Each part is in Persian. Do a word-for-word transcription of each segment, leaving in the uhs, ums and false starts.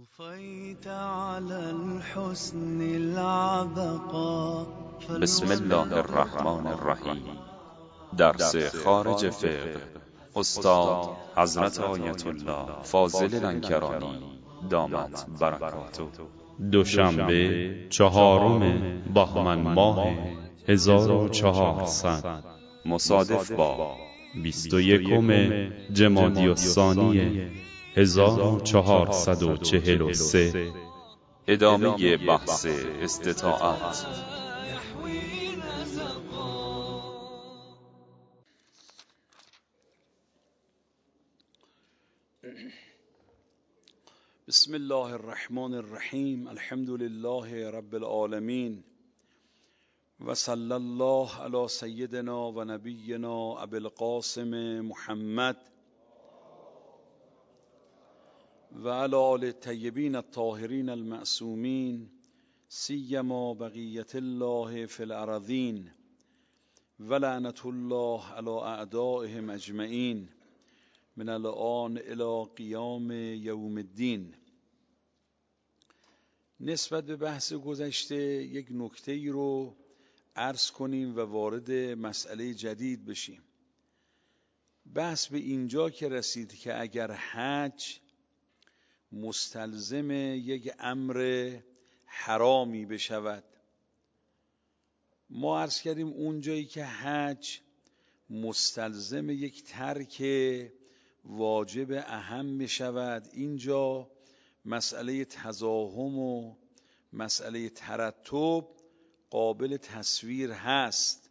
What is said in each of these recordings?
طفيت على الحسن العبقى بسم الله الرحمن الرحیم. درس خارج فقه استاد حضرت آیت الله فاضل لنکرانی دامت برکاته. دوشنبه چهارم بهمن ماه هزار و چهارصد مصادف با بیست و یکم جمادی الثانی هزار و چهارصد و چهل و سه. ادامه بحث استطاعت. يحوي نزقا. بسم الله الرحمن الرحیم. الحمد لله رب العالمین و صلی الله علی سیدنا و نبینا ابی القاسم محمد و علی آل الطیبین الطاهرین المعصومین سیما بقیت الله فی الارضین و لعنة الله علی اعدائهم اجمعین من الآن الی قیام یوم الدین. نسبت به بحث گذشته یک نکته ای رو عرض کنیم و وارد مسئله جدید بشیم. بحث به اینجا که رسید که اگر حج مستلزم یک امر حرامی بشود، ما عرض کردیم اونجایی که حج مستلزم یک ترک واجب اهم بشود، اینجا مسئله تزاحم و مسئله ترتب قابل تصویر هست،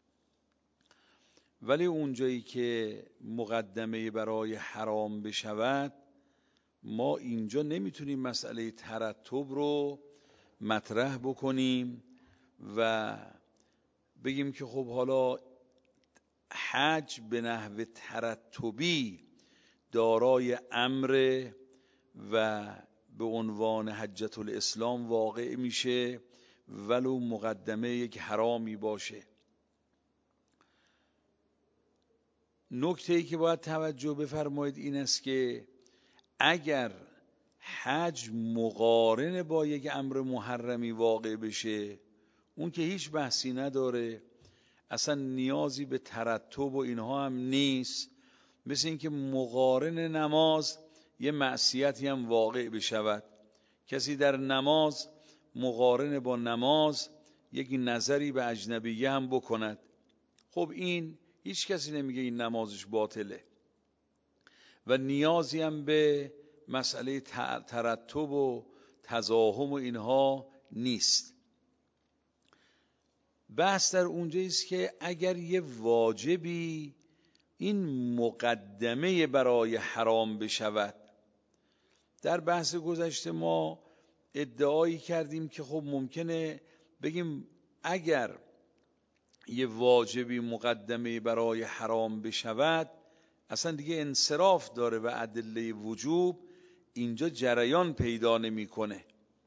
ولی اونجایی که مقدمه برای حرام بشود ما اینجا نمیتونیم مسئله ترتب رو مطرح بکنیم و بگیم که خب حالا حج به نحو ترتبی دارای امر و به عنوان حجة الاسلام واقع میشه ولو مقدمه یک حرامی باشه. نکته‌ای که باید توجه بفرمایید این است که اگر حج مقارن با یک امر محرمی واقع بشه، اون که هیچ بحثی نداره، اصلا نیازی به ترتب و اینها هم نیست. مثل اینکه مقارن نماز یه معصیتی هم واقع بشود، کسی در نماز مقارن با نماز یک نظری به اجنبیه هم بکند، خب این هیچ کسی نمیگه این نمازش باطله و نیازی هم به مسئله ترتب و تزاحم و اینها نیست. بحث در اونجاییست که اگر یه واجبی این مقدمه برای حرام بشود، در بحث گذشته ما ادعایی کردیم که خب ممکنه بگیم اگر یه واجبی مقدمه برای حرام بشود اصلا دیگه انصراف داره و ادله وجوب اینجا جریان پیدا نمیکنه.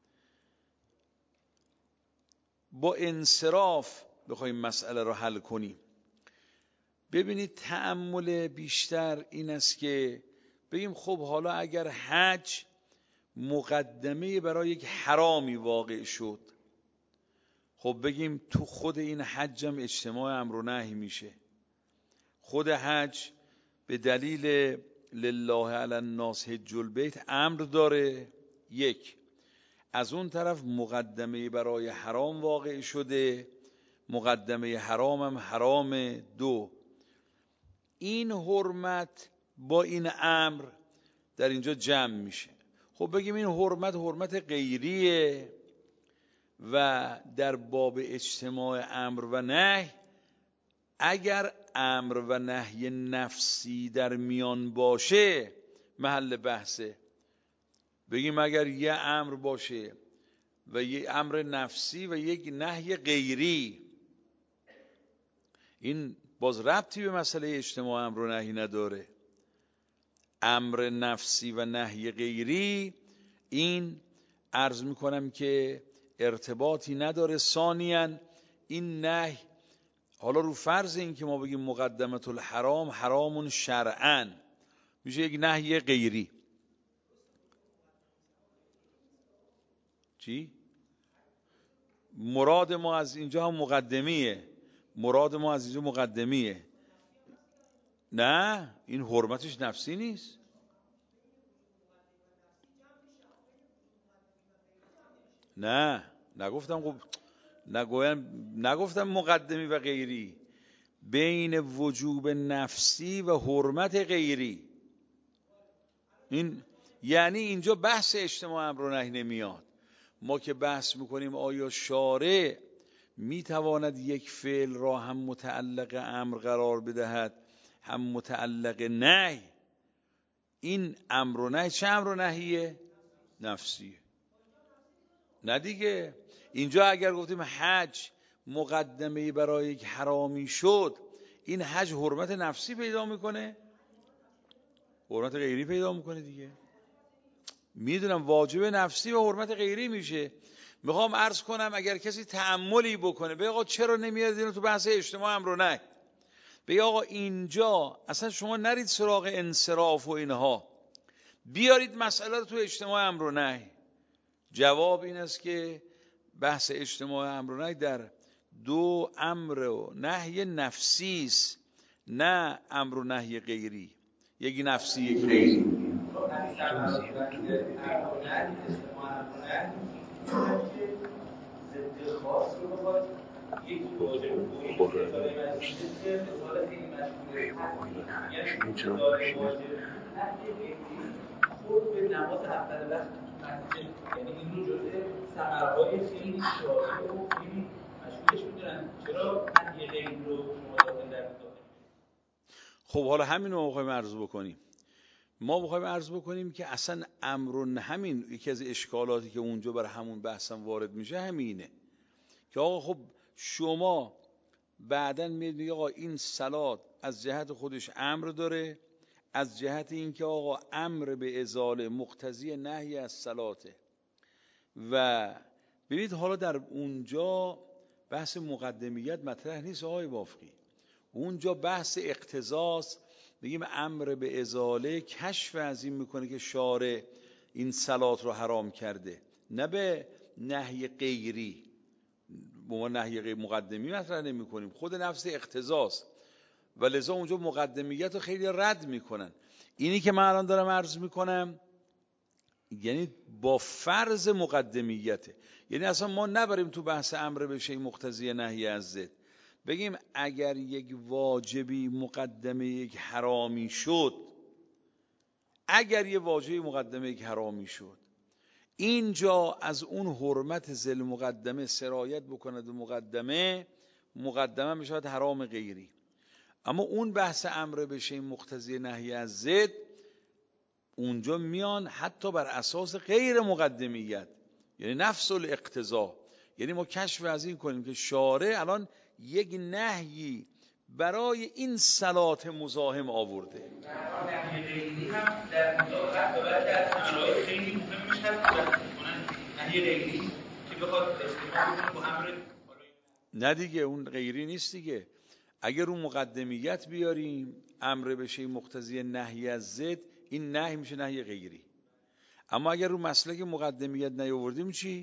با انصراف بخوایم مسئله رو حل کنیم، ببینید تأمل بیشتر این است که بگیم خب حالا اگر حج مقدمه برای یک حرامی واقع شد، خب بگیم تو خود این حج هم اجتماع امر و نهی میشه. خود حج به دلیل لله علی الناس حج البیت امر داره، یک. از اون طرف مقدمه برای حرام واقع شده، مقدمه حرام هم حرام، دو. این حرمت با این امر در اینجا جمع میشه. خب بگیم این حرمت حرمت غیریه و در باب اجتماع امر و نهی اگر امر و نهی نفسی در میان باشه محل بحثه. بگیم اگر یه امر باشه و یه امر نفسی و یک نهی غیری، این باز ربطی به مسئله اجتماع امر و نهی نداره. امر نفسی و نهی غیری این عرض میکنم که ارتباطی نداره. ثانیاً این نهی حالا رو فرض این که ما بگیم مقدمت الحرام حرامون شرعاً میشه یک نهی غیری. چی؟ مراد ما از اینجا هم مقدمیه. مراد ما از اینجا مقدمیه. نه، این حرمتش نفسی نیست. نه نگفتم خب نگویم نگفتم مقدمی و غیری، بین وجوب نفسی و حرمت غیری. این یعنی اینجا بحث اجتماع امر و نهی نمیاد. ما که بحث میکنیم آیا شارع میتواند یک فعل را هم متعلق امر قرار بدهد هم متعلق نهی. این امر و نهی چه امر و نهیه؟ نفسیه. نه دیگه، اینجا اگر گفتیم حج مقدمه برای یک حرامی شد، این حج حرمت نفسی پیدا میکنه؟ حرمت غیری پیدا میکنه دیگه. میدونم واجب نفسی و حرمت غیری میشه. میخوام عرض کنم اگر کسی تأملی بکنه به آقا چرا نمیاد اینو تو بحث اجتماع امر و نهی، به آقا اینجا اصلا شما نرید سراغ انصراف و اینها، بیارید مسئله رو تو اجتماع امر و نهی. جواب این است که بحث اجتماع امر و نهی در دو امر و نهی نفسی است، نه امر و نهی غیری. یکی نفسی یکی غیری. خود به نماز اول وقت یعنی این رو جزء ثمرهای خیلی شایع و خیلی مشهورش میدونن. چرا نهی غیر رو شما داخل در داخل؟ خب حالا همین رو میخوایم عرض بکنیم. ما میخوایم عرض بکنیم که اصلا امر همین یکی از اشکالاتی که اونجا برای همون بحثم وارد میشه همینه که آقا خب شما بعداً میگید آقا این صلات از جهت خودش امر داره، از جهت اینکه آقا امر به ازاله مقتضی نهی از صلاته. و ببینید حالا در اونجا بحث مقدمیت مطرح نیست آقای وافقی، اونجا بحث اقتضاست. بگیم امر به ازاله کشف از این میکنه که شارع این صلات رو حرام کرده، نه به نهی غیری. ما نهی غیر مقدمی مطرح نمی کنیم، خود نفس اقتضاست و لذا اونجا مقدمیت رو خیلی رد میکنن. اینی که من الان دارم عرض میکنم یعنی با فرض مقدمیته، یعنی اصلا ما نبریم تو بحث امر به شیء مقتضی نهی از ضد، بگیم اگر یک واجبی مقدمه یک حرامی شد، اگر یک واجبی مقدمه یک حرامی شد، اینجا از اون حرمت ذل مقدمه سرایت بکند و مقدمه مقدمه میشود حرام غیری. اما اون بحث امر به شیء مقتضی نهی از ضد اونجا میان حتی بر اساس غیر مقدمیت، یعنی نفس الاقتضا. یعنی ما کشف از این کنیم که شارع الان یک نهی برای این صلات مزاحم آورده. نهی غیری هم در مطابقت با بعضی از امرهای خیلی مهمش هست. نهی غیری که بخواد استفاده کنه با امر، نه دیگه اون غیری نیست دیگه. اگر اون مقدمیت بیاریم امر به شیء مقتضی نهی از ضد، این نهی میشه نهی غیری. اما اگر رو مسلک مقدمیت نیاوردیم چی؟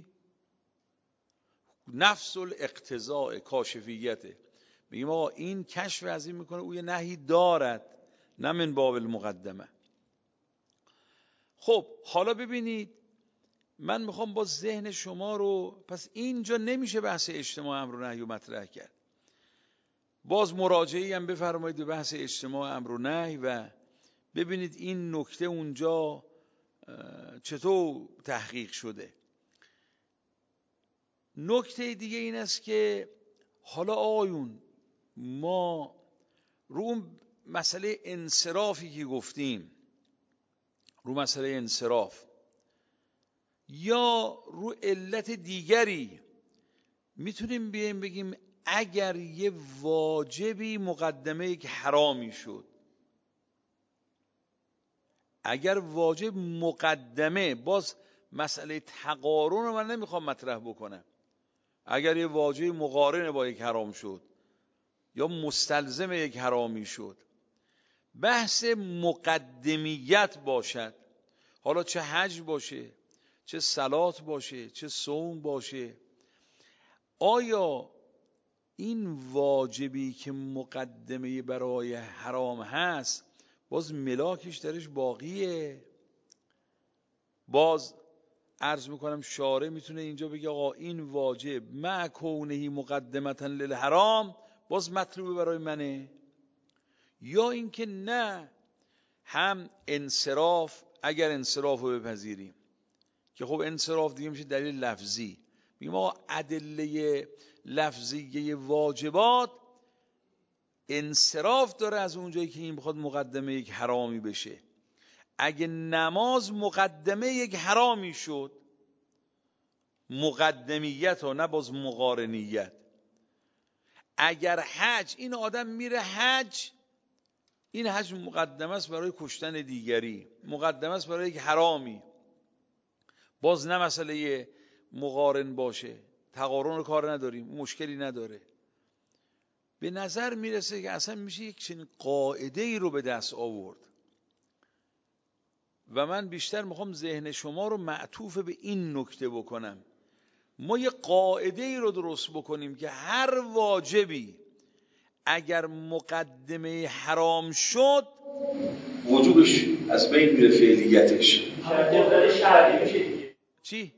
نفس الاقتضاء کاشفیته. میگیم آقا این کشف از این میکنه او یه نهی دارد، نه من باب المقدمه. خب حالا ببینید من میخوام با ذهن شما رو، پس اینجا نمیشه بحث اجتماع امر و نهی رو مطرح کرد. باز مراجعه‌ای هم بفرمایید به بحث اجتماع امر و نهی و ببینید این نکته اونجا چطور تحقیق شده. نکته دیگه این است که حالا آقایون ما رو اون مسئله انصرافی که گفتیم، رو مسئله انصراف یا رو علت دیگری میتونیم بیایم بگیم اگر یه واجبی مقدمه یک حرامی شد، اگر واجب مقدمه، باز مسئله تقارن رو من نمیخوام مطرح بکنم، اگر یه واجب مقارن با یک حرام شد یا مستلزم یک حرامی شد، بحث مقدمیت باشد، حالا چه حج باشه، چه صلات باشه، چه صوم باشه. آیا این واجبی که مقدمه برای حرام هست باز ملاکش درش باقیه؟ باز عرض میکنم شارع میتونه اینجا بگه آقا این واجب مع کونه مقدمتا للحرام باز مطلوبه برای منه، یا اینکه نه، هم انصراف، اگر انصراف رو بپذیریم که خب انصراف دیگه میشه دلیل لفظی، میگیم آقا ادله لفظیه واجبات انصراف داره از اونجایی که این بخواد مقدمه یک حرامی بشه. اگه نماز مقدمه یک حرامی شد، مقدمیت و نه باز مقارنیت. اگر حج، این آدم میره حج، این حج مقدمه است برای کشتن دیگری، مقدمه است برای یک حرامی، باز نه مسئله مقارن باشه، تقارن رو کار نداریم، مشکلی نداره. به نظر میرسه که اصلا میشه یک چنین قاعده ای رو به دست آورد و من بیشتر میخوام ذهن شما رو معطوف به این نکته بکنم. ما یه قاعده ای رو درست بکنیم که هر واجبی اگر مقدمه حرام شد وجوبش از بین میره، فعلیتش. قدرت شرعی میشه دیگه. چی؟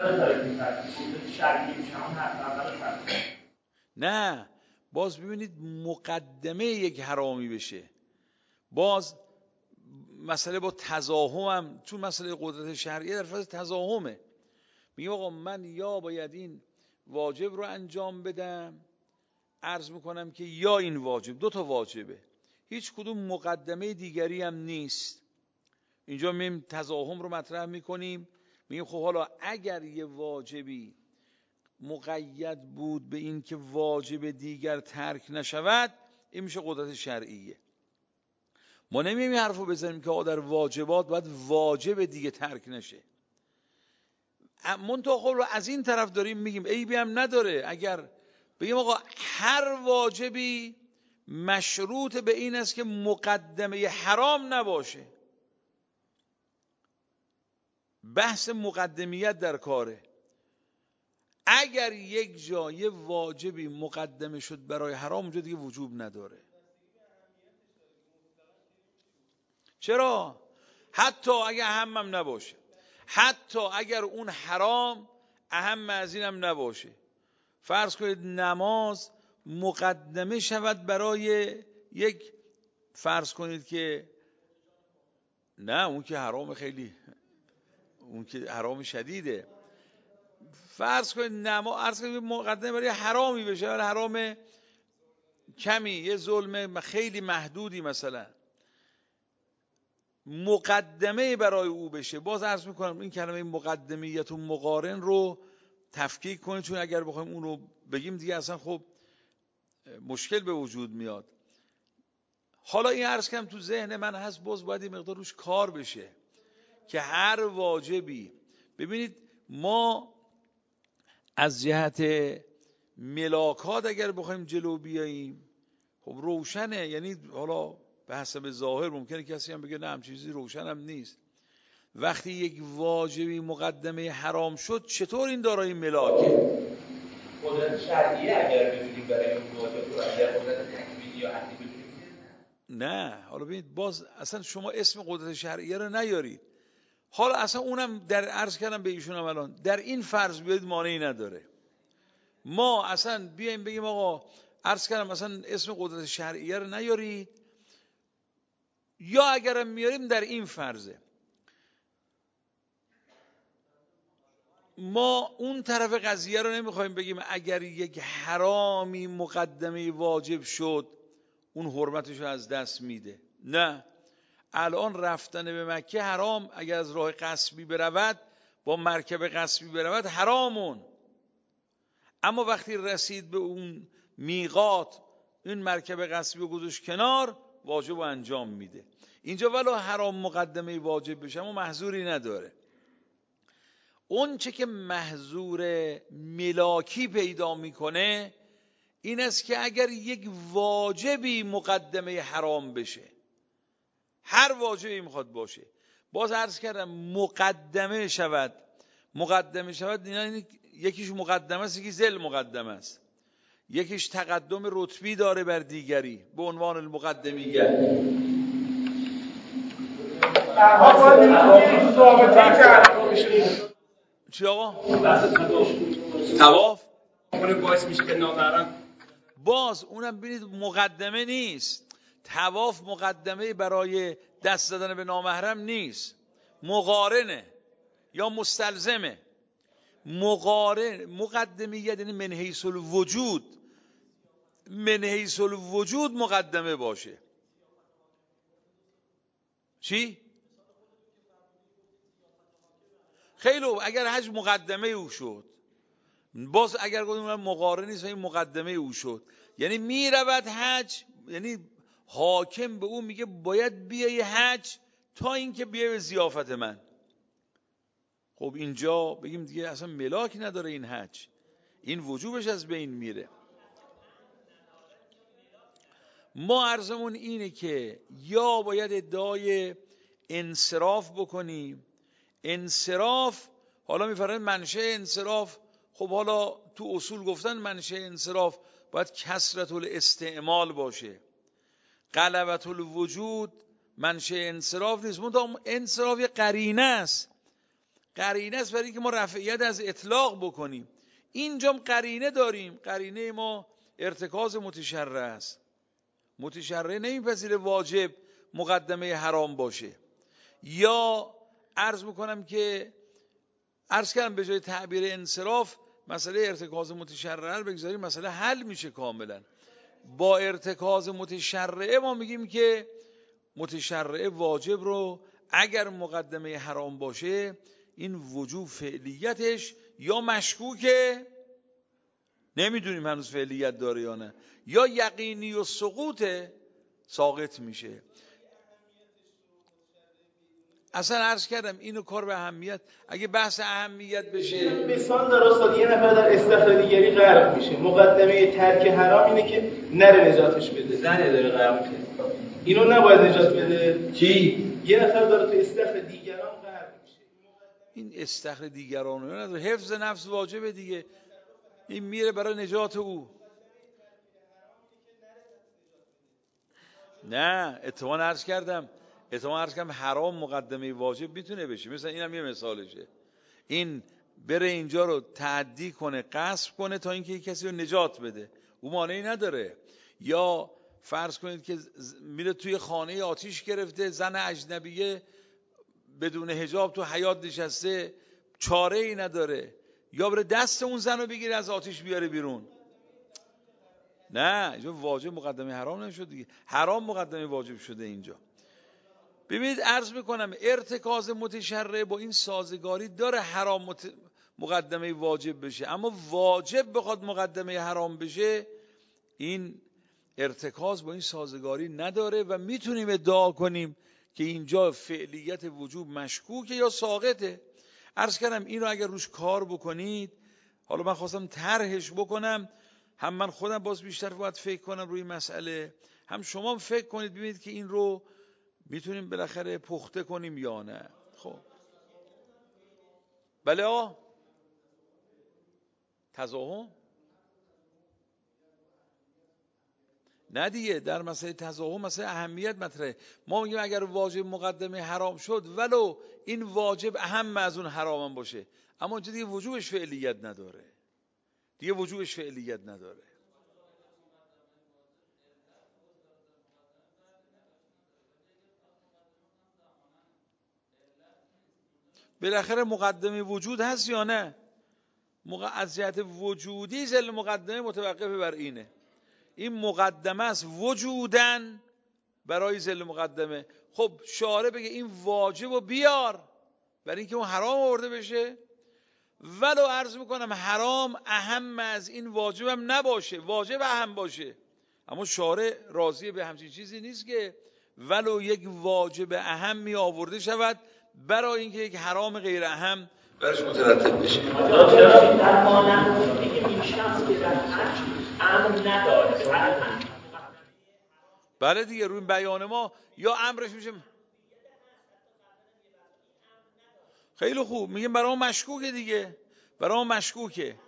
شرعی میشه همون حرف. نه، باز ببینید مقدمه یک حرامی بشه، باز مسئله با تزاهم هم، چون مسئله قدرت شرعی در فاز تزاهمه، میگه آقا من یا باید این واجب رو انجام بدم، عرض میکنم که یا این واجب، دو تا واجبه، هیچ کدوم مقدمه دیگری هم نیست. اینجا میم تزاهم رو مطرح میکنیم، میگیم خب حالا اگر یه واجبی مقید بود به این که واجب دیگر ترک نشود، این میشه قدرت شرعیه. ما نمیم این حرف رو بزنیم که در واجبات باید واجب دیگه ترک نشه. منطقه خب رو از این طرف داریم میگیم عیبی هم نداره اگر بگیم آقا هر واجبی مشروط به این است که مقدمه حرام نباشه. بحث مقدمیت در کاره. اگر یک جای واجبی مقدمه شد برای حرام، اونجا دیگه وجوب نداره. چرا؟ حتی اگر اهمم نباشه، حتی اگر اون حرام اهم از اینم نباشه. فرض کنید نماز مقدمه شود برای یک، فرض کنید که نه اون که حرام، خیلی اون که حرام شدیده. فرض کنید نماز عرض کنید مقدمه برای حرامی بشه، برای حرام کمی، یه ظلم خیلی محدودی مثلا مقدمه برای او بشه. باز عرض میکنم این کلمه مقدمیت و مقارن رو تفکیک کنید، چون اگر بخوایم اون رو بگیم دیگه اصلا خب مشکل به وجود میاد. حالا این عرض کنم تو ذهن من هست، باز باید این مقدار روش کار بشه که هر واجبی، ببینید ما از جهت ملاکات اگر بخوایم جلو بیاییم خب روشنه، یعنی حالا به حسب ظاهر ممکنه کسی هم بگه نه هم چیزی روشن هم نیست. وقتی یک واجبی مقدمه حرام شد، چطور این دارای ملاکه؟ قدرت شرعیه اگر ببینیم برای اون واجب رو، اگر قدرت تکوینی یا عقلی ببینیم نه. حالا ببینید باز اصلا شما اسم قدرت شرعیه رو نیارید. حالا اصلا اونم در عرض کردم به ایشون الان در این فرض بیاید مانعی نداره. ما اصلا بیایم بگیم آقا عرض کردم مثلا اسم قدرت شرعیه رو نیارید، یا اگرم میاریم در این فرضه ما اون طرف قضیه رو نمیخوایم بگیم اگر یک حرامی مقدمه واجب شد اون حرمتش رو از دست میده. نه، الان رفتن به مکه حرام، اگر از راه غصبی برود، با مرکب غصبی برود حرامون، اما وقتی رسید به اون میقات این مرکب غصبی رو گذاشت کنار، واجب رو انجام میده. اینجا ولو حرام مقدمه واجب بشه اما محظوری نداره. اون چه که محظور ملاکی پیدا میکنه این است که اگر یک واجبی مقدمه حرام بشه، هر واجبی میخواد باشه، باز عرض کردم مقدمه شود، مقدمه شود، یعنی یکیش مقدمه است، یکی ذل مقدمه است، یکیش تقدم رتبی داره بر دیگری به عنوان المقدمیه. چی آقا؟ طواف باعث میشه که نامحرم باز اونم ببینید مقدمه نیست. طواف مقدمه برای دست زدن به نامحرم نیست، مقارنه یا مستلزمه. مقارن مقدمیت یعنی من حیث الوجود، من حیث الوجود مقدمه باشه. چی؟ خیلی اگر حج مقدمه او شد، باز اگر گفتیم مقارن نیست، این مقدمه او شد، یعنی میرود حج، یعنی حاکم به او میگه باید بیای حج تا اینکه بیای به ضیافت من. خب اینجا بگیم دیگه اصلا ملاک نداره این حج، این وجوبش از بین میره. ما عرضمون اینه که یا باید ادعای انصراف بکنیم. انصراف حالا میفرمایند منشأ انصراف، خب حالا تو اصول گفتن منشأ انصراف باید کثرت الاستعمال باشه. غلبة الوجود منشأ انصراف نیست، منتها انصراف یه قرینه است، قرینه است برای اینکه ما رفعیت از اطلاق بکنیم. اینجام قرینه داریم، قرینه ما ارتکاز متشرع است. متشرع نمیپذیره واجب مقدمه حرام باشه. یا عرض میکنم که عرض کردم به جای تعبیر انصراف مسئله ارتکاز متشرع رو بگذاریم، مسئله حل میشه کاملا. با ارتکاز متشرع ما میگیم که متشرع واجب رو اگر مقدمه حرام باشه این وجوب فعلیتش یا مشکوکه، نمیدونیم هنوز فعلیت داره یا نه، یا یقینی و سقوطه، ساقط میشه. اصلا عرض کردم اینو کار به اهمیت، اگه بحث اهمیت بشه مثال در اصل یه نفر در استخر دیگری غرق میشه، مقدمه ترک حرام اینه که نره نجاتش بده، زنه داره غرق میشه، اینو نباید نجات بده. چی؟ یه نفر داره تو استخر دیگران غرق میشه، این استخر دیگران رو حفظ نفس واجبه دیگه، این میره برای نجات او. نه اتفاقا عرض کردم اتفاقا عرض کردم حرام مقدمه واجب میتونه بشه. مثلا اینم یه مثالشه، این بره اینجا رو تعدی کنه، غصب کنه تا اینکه کسی رو نجات بده، او مانعی نداره. یا فرض کنید که میره توی خانه آتیش گرفته، زن اجنبیه بدون حجاب تو حیاط نشسته، چاره ای نداره، یا بره دست اون زن رو بگیره از آتیش بیاره بیرون. نه اینجا واجب مقدمه حرام نشد دیگه، حرام مقدمه واجب شده اینجا. ببینید عرض میکنم ارتکاز متشرع با این سازگاری داره حرام مت... مقدمه واجب بشه، اما واجب بخواد مقدمه حرام بشه این ارتکاز با این سازگاری نداره و میتونیم ادعا کنیم که اینجا فعلیت وجوب مشکوکه یا ساقطه. عرض کردم اینو اگر روش کار بکنید، حالا من خواستم طرحش بکنم، هم من خودم باز بیشتر باید فکر کنم روی مسئله، هم شما فکر کنید ببینید که این رو میتونیم بالاخره پخته کنیم یا نه. خب بله آقا تضاهم نه دیگه، در مسئله تضاهم مسئله اهمیت مطرحه. ما میگیم اگر واجب مقدمه حرام شد ولو این واجب اهم از اون حرام باشه، اما اونجا دیگه وجوبش فعلیت نداره، دیگه وجوبش فعلیت نداره. بالاخره مقدمه وجود هست یا نه؟ از جهت وجودی ذل مقدمه متوقف بر اینه، این مقدمه است وجودن برای ذل مقدمه. خب شارع بگه این واجب رو بیار برای اینکه اون حرام آورده بشه، ولو عرض میکنم حرام اهم از این واجب هم نباشه، واجب اهم باشه، اما شارع راضی به همچین چیزی نیست که ولو یک واجب اهم می آورده شود برای اینکه یک حرام غیر اهم برش مترتب بشه. در مانند دیگه این شخص که در حج امر نداره. بله دیگه روی بیان ما یا امرش میشه. خیلی خوب، میگیم برای ما مشکوکه دیگه، برای ما مشکوکه.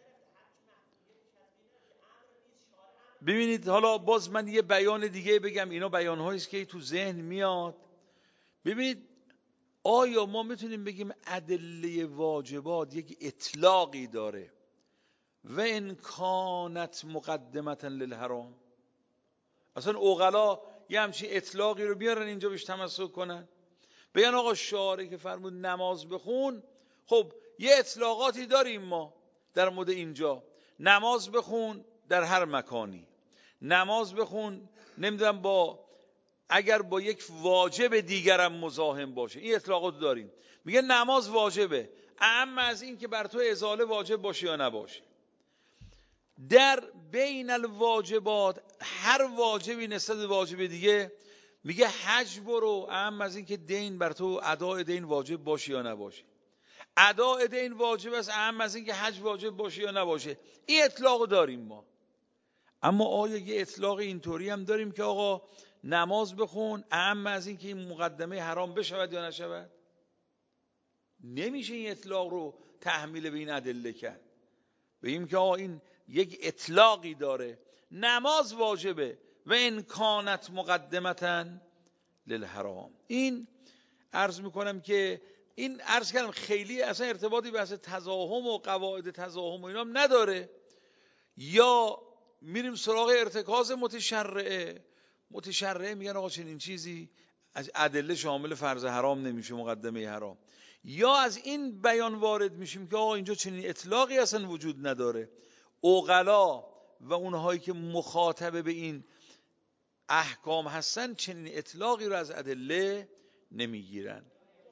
ببینید حالا باز من یه بیان دیگه بگم، اینا بیان‌هایی است که تو ذهن میاد. ببینید آیا ما میتونیم بگیم ادله واجبات یک اطلاقی داره و ان کانت مقدمتا للحرام؟ اصلا عقلا یه همچین اطلاقی رو بیارن اینجا بهش تمسک کنن، بگن آقا شارع که فرمود نماز بخون، خب یه اطلاقاتی داریم ما در مورد اینجا، نماز بخون در هر مکانی، نماز بخون نمیدونم با اگر با یک واجب دیگرم مزاحم باشه، این اطلاقات داریم. میگه نماز واجبه، اما از این که بر تو ازاله واجب باشه یا نباشه. در بین الواجبات هر واجبی نسبت به واجب دیگه، میگه حج برو، اما از این که دین بر تو اداء دین واجب باشه یا نباشه. اداء دین واجب است، اما از این که حج واجب باشه یا نباشه. این اطلاق داریم ما. اما آیا یه اطلاق اینطوری هم داریم که آقا نماز بخون اما از این که این مقدمه حرام بشود یا نشود؟ نمیشه این اطلاق رو تحمیل به این ادله کرد. بگیم که آقا این یک اطلاقی داره، نماز واجبه و ان کانت مقدمتا للحرام. این عرض میکنم که این عرض کردم خیلی اصلا ارتباطی بحث تزاحم و قواعد تزاحم و اینام نداره. یا میریم سراغ ارتکاز متشرعه، متشرعه میگن آقا چنین چیزی از ادله شامل فرض حرام نمیشه، مقدمه حرام. یا از این بیان وارد میشیم که آقا اینجا چنین اطلاقی اصلا وجود نداره، عقلا و اونهایی که مخاطب به این احکام هستن چنین اطلاقی رو از ادله نمیگیرن.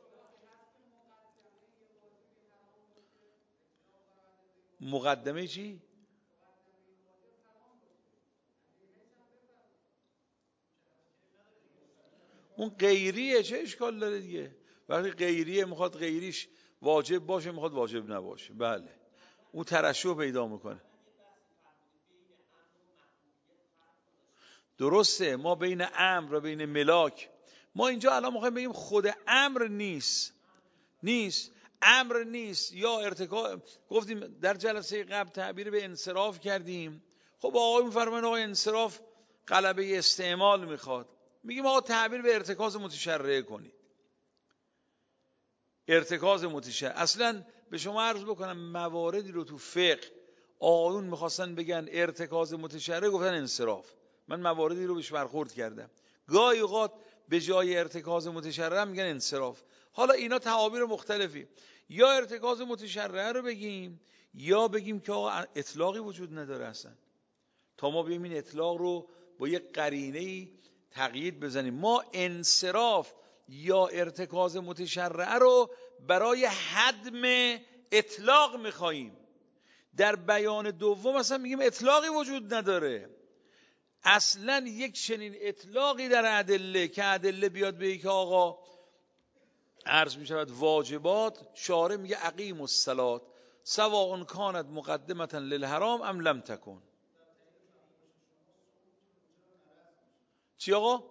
مقدمه چی؟ اون غیریه، چه اشکال داره دیگه؟ وقتی غیریه میخواد غیریش واجب باشه، میخواد واجب نباشه، بله اون ترشح پیدا میکنه. درسته، ما بین امر و بین ملاک، ما اینجا الان میخوایم بگیم خود امر نیست، نیست امر نیست یا ارتکاب. گفتیم در جلسه قبل تعبیر به انصراف کردیم. خب آقای میفرمایند آقا انصراف غلبه استعمال میخواد، میگیم آقا تعبیر به ارتکاز متشرعه کنید. ارتکاز متشرعه اصلا به شما عرض بکنم مواردی رو تو فقه آقایون میخواستن بگن ارتکاز متشرعه، گفتن انصراف. من مواردی رو بهش برخورد کردم، گاهی اوقات به جای ارتکاز متشرعه میگن انصراف. حالا اینا تعابیر مختلفی، یا ارتکاز متشرعه رو بگیم یا بگیم که آقا اطلاقی وجود نداره اصلا، تا ما ببینیم این اطلاق رو با یک قرینه‌ای تقیید بزنیم. ما انصراف یا ارتکاز متشرعه رو برای حدم اطلاق میخواییم. در بیان دوم مثلا میگیم اطلاقی وجود نداره، اصلا یک چنین اطلاقی در ادله که ادله بیاد به که آقا عرض میشود واجبات، شارع میگه اقیم الصلاة سواء کانت مقدمتا للحرام ام لم تکن. چی آقا؟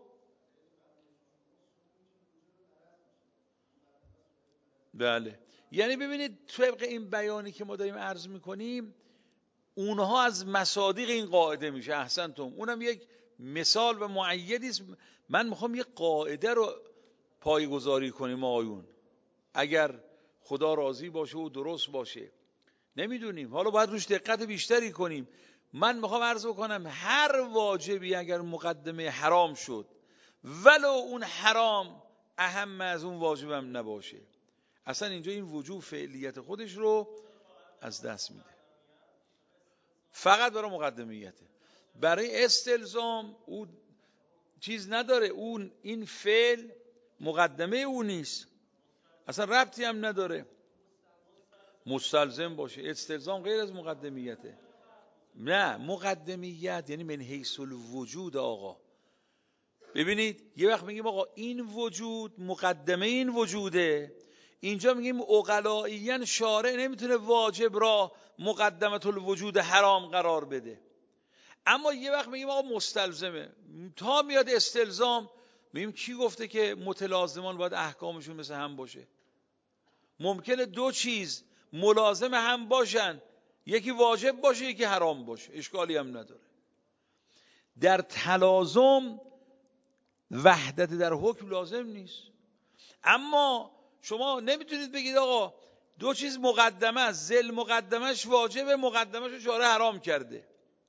بله، یعنی ببینید طبق این بیانی که ما داریم عرض میکنیم اونها از مصادیق این قاعده میشه. احسنتم، اونم یک مثال و معیدی است. من میخوام یک قاعده رو پایه‌گذاری کنیم آقایون، اگر خدا راضی باشه و درست باشه نمیدونیم، حالا باید روش دقت بیشتری کنیم. من میخوام عرض بکنم هر واجبی اگر مقدمه حرام شد ولو اون حرام اهم از اون واجبم نباشه، اصلا اینجا این وجوب فعلیت خودش رو از دست میده، فقط برای مقدمیته. برای استلزام او چیز نداره، اون این فعل مقدمه او نیست، اصلا ربطی هم نداره. مستلزم باشه، استلزام غیر از مقدمیته. نه، مقدمیت یعنی من حیث الوجود. آقا ببینید یه وقت میگیم آقا این وجود مقدمه این وجوده، اینجا میگیم عقلائیاً شارع نمیتونه واجب را مقدمه الوجود حرام قرار بده. اما یه وقت میگیم آقا مستلزمه، تا میاد استلزام میگیم کی گفته که متلازمان باید احکامشون مثل هم باشه؟ ممکنه دو چیز ملازم هم باشن، یکی واجب باشه یکی حرام باشه، اشکالی هم نداره. در تلازم وحدت در حکم لازم نیست. اما شما نمیتونید بگید آقا دو چیز مقدمه است، ذل مقدمش واجبه، مقدمش رو شارع حرام کرده.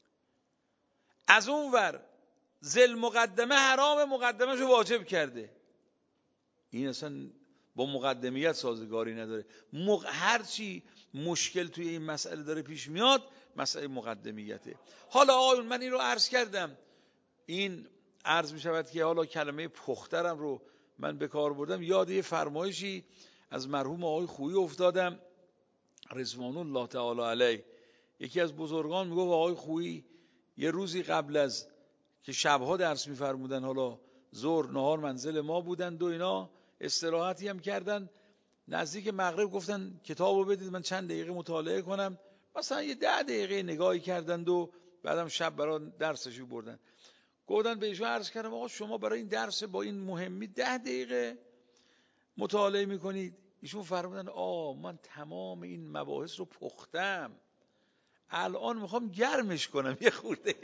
از اون ور ذل مقدمه حرام، مقدمش رو واجب کرده. این اصلا با مقدمیت سازگاری نداره. مق... هرچی مشکل توی این مسئله داره پیش میاد، مسئله مقدمیته. حالا آقایون من این رو عرض کردم، این عرض می شود که حالا کلمه پخترم رو من به کار بردم. یاد یه فرمایشی از مرحوم آقای خویی افتادم رضوان الله تعالی علیه. یکی از بزرگان میگفت آقای خویی یه روزی قبل از که شبها درس میفرمودن، حالا ظهر نهار منزل ما بودند و اینا، استراحتی هم کردن، نزدیک مغرب گفتن کتابو بدید من چند دقیقه مطالعه کنم. مثلا یه ده دقیقه نگاهی کردند و بعدم شب برای درسشو بردن. گفتن به ایشون عرض کردم آقا شما برای این درس با این مهمی ده دقیقه مطالعه میکنید؟ ایشون فرمودن آه من تمام این مباحث رو پختم، الان میخوام گرمش کنم یه خورده.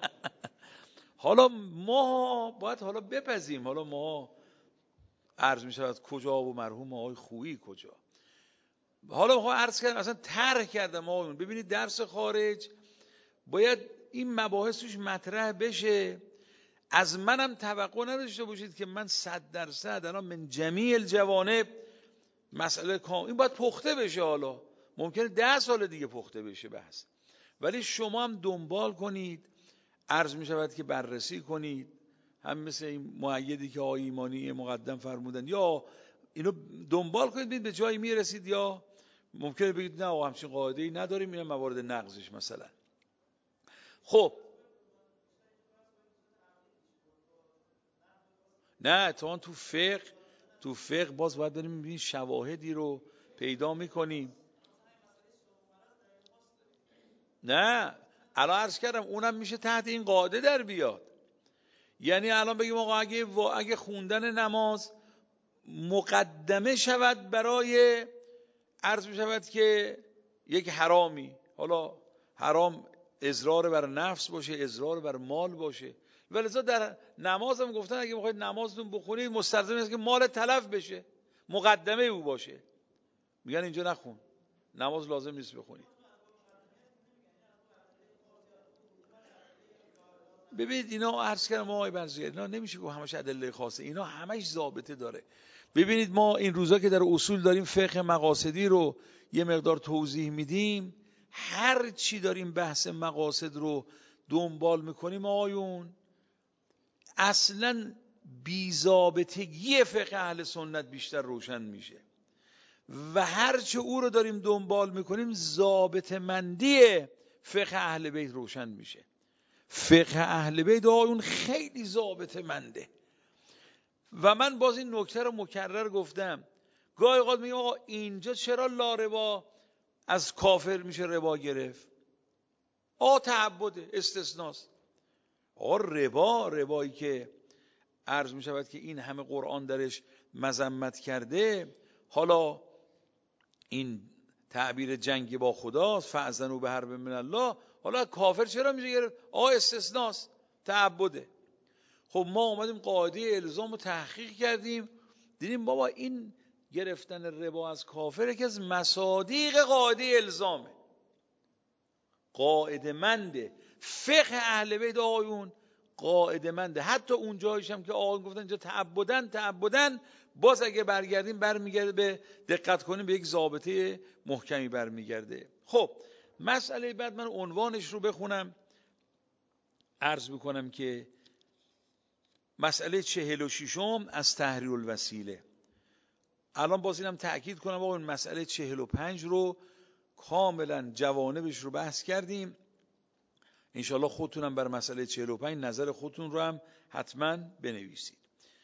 حالا ما باید حالا بپذیم، حالا ما عرض میشود کجا و مرحوم آقای خویی کجا. حالا میخوام عرض کردم اصلا طرح کردم آقایون ببینید درس خارج باید این مباحث توش مطرح بشه. از منم توقع نداشته باشید که من صد درصد الان من جمیع الجوانب مسئله کام این باید پخته بشه. حالا ممکنه ده سال دیگه پخته بشه بحث، ولی شما هم دنبال کنید، عرض می شود که بررسی کنید، هم مثل این مؤیدی که آقای ایمانی مقدم فرمودن، یا اینو دنبال کنید ببینید به جایی می رسید، یا ممکنه بگید نه آقا همچین قاعده‌ای نداریم، این موارد نقضش مثلا. خب نه تو تو فقه تو فقه باز باید بریم ببینیم شواهدی رو پیدا میکنیم. نه الان عرض کردم اونم میشه تحت این قاعده در بیاد. یعنی الان بگیم آقا اگه, اگه خوندن نماز مقدمه شود برای عرض می شود که یک حرامی، حالا حرام اضرار بر نفس باشه، اضرار بر مال باشه، ولذا در نماز هم گفتن اگه میخواید نمازتون بخونید مستلزم است که مال تلف بشه، مقدمه او باشه. میگن اینجا نخون، نماز لازم نیست بخونید. ببینید اینا عرض کردم آقای برزگر اینا نمیشه که همش ادله خاصه، اینا همش ضابطه داره. ببینید ما این روزا که در اصول داریم فقه مقاصدی رو یه مقدار توضیح میدیم، هر چی داریم بحث مقاصد رو دنبال میکنیم آیون اصلا بی‌ضابطگی فقه اهل سنت بیشتر روشن میشه و هر چه او رو داریم دنبال میکنیم ضابطه مندی فقه اهل بیت روشن میشه. فقه اهل بیت آیون خیلی ضابطه منده و من باز این نکته رو مکرر گفتم. گاهی اوقات میگم آقا اینجا چرا لاربا از کافر میشه ربا گرفت؟ آقا تعبده استثناست. آقا ربا ربایی که عرض میشود که این همه قرآن درش مذمت کرده، حالا این تعبیر جنگ با خداست، فاذنوا بحرب من الله، حالا کافر چرا میشه گرفت؟ آقا استثناست، تعبده. خب ما اومدیم قاعده الزام رو تحقیق کردیم، دیدیم بابا این گرفتن ربا از کافر یکی از مصادیق قاعده الزامه، قاعده منده. فقه اهل بیت آقایون قاعده منده. حتی اون جایش هم که آقایون گفتن اینجا تعبدن تعبدن، باز اگه برگردیم برمیگرده به دقت کنیم به یک ضابطه محکمی برمیگرده. خب مسئله بعد من عنوانش رو بخونم، عرض بکنم که مسئله چهل و ششم از تحریر الوسیله. الان باز اینم تأکید کنم آقا این مسئله چهل و پنج رو کاملا جوانبش رو بحث کردیم. انشاءالله خودتونم بر مسئله چهل و پنج نظر خودتون رو هم حتما بنویسید.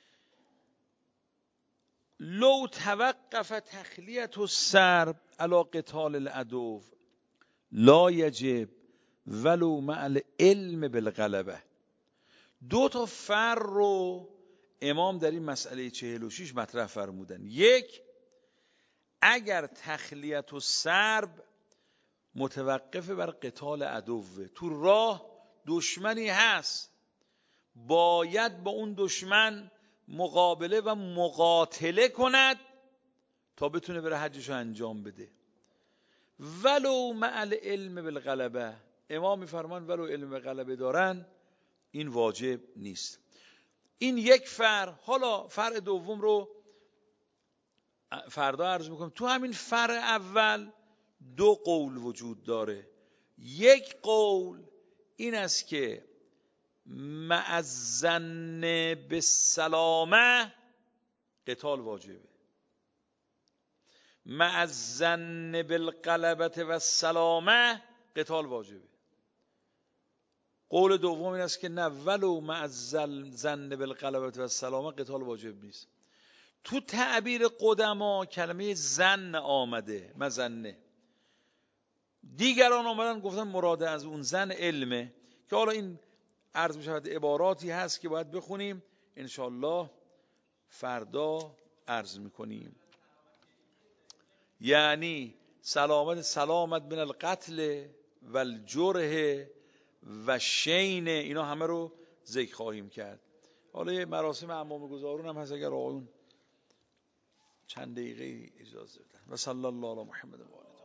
لو توقف تخلیة السرب علی قتال العدو لا یجب ولو مع العلم بالغلبه. دو تا فر رو امام در این مسئله چهل و شش مطرح فرمودن. یک، اگر تخلیت و سرب متوقف بر قتال عدوه، تو راه دشمنی هست، باید با اون دشمن مقابله و مقاتله کند تا بتونه بره حجشو انجام بده. ولو مع العلم بالغلبه، امام میفرمان ولو علم غلبه دارن این واجب نیست. این یک فرع. حالا فرع دوم رو فردا عرض میکنم. تو همین فرع اول دو قول وجود داره. یک قول این است که مع الظن بالسلامه قتال واجبه، مع الظن بالغلبه و السلامه قتال واجبه. قول دوم این است که نه، ولو مع الظن بالغلبه و السلامه قتال واجب نیست. تو تعبیر قدما کلمه ظن آمده، مظنه. دیگران آمدن گفتن مراد از اون ظن علمه، که حالا این عرض می شود عباراتی هست که باید بخونیم انشالله فردا عرض میکنیم. یعنی سلامت سلامت من القتل و الجرح و شین، اینا همه رو ذکر خواهیم کرد. حالا یه مراسم عمامه گذارون هم هست، اگر آقایون چند دقیقه اجازه بدن. و صلی الله علی محمد و آله.